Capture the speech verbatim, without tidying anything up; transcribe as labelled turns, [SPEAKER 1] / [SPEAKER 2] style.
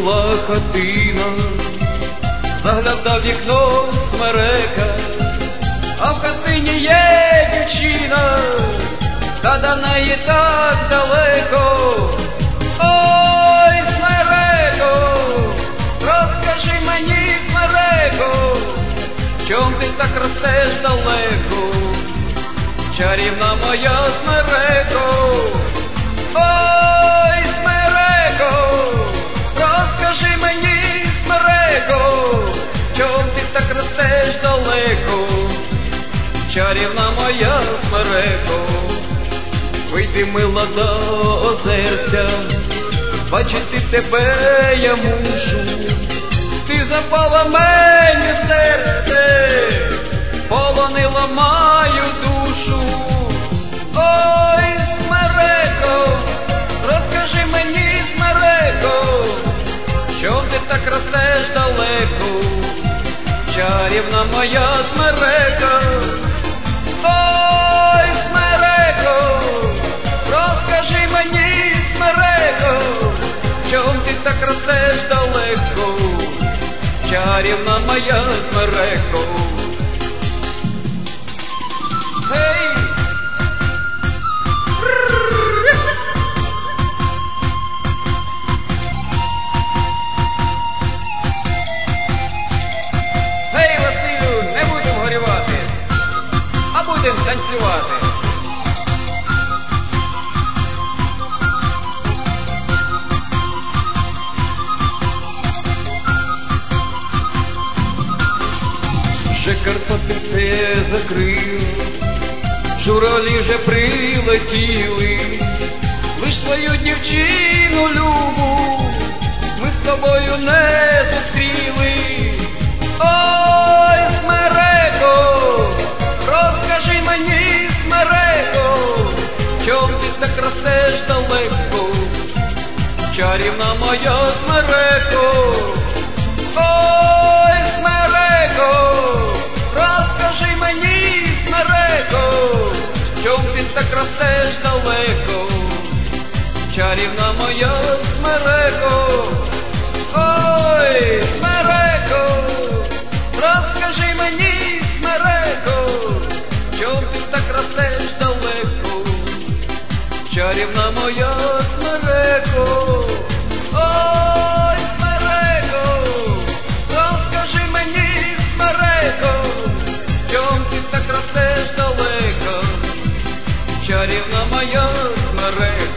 [SPEAKER 1] жила хатина, заглядав вікно смерека, а в хатині є дівчина, та до неї так далеко. Ой, смереко, розкажи мені, смереко, чом ти так ростеш далеко, чарівна моя смереко. Ой, смереко, розкажи мені, смереко, чом ти так ростеш далеко, чарівна моя смереко. Вийди, мила, до озерця, бачити тебе я мушу, ти запала мені в серце, полонила мою душу. Ой, смереко, розкажи мені, смереко, чом ти так ростеш далеко, чарівна моя смереко. Ой, смереко, розкажи мені, смереко, чом ти так ростеш далеко, чарівна моя смереко. Гей! Гей, Василю, не будемо горювати, а будемо танцювати. Вже Карпати все закрив, журавлі вже прилетіли, лиш свою дівчину любу ми з тобою не зустріли. Ой, смереко, розкажи мені, смереко, чом ти так ростеш далеко, чарівна моя смереко. Ой, смереко, розкажи мені, смереко, чом ти так ростеш далеко, чарівна моя смереко. Ой, смереко, розкажи мені, смереко, чом ти так ростеш далеко, чарівна моя смереко. Ой, смереко, розкажи мені, смереко, чом ти так ростеш далеко, чарівна моя смереко.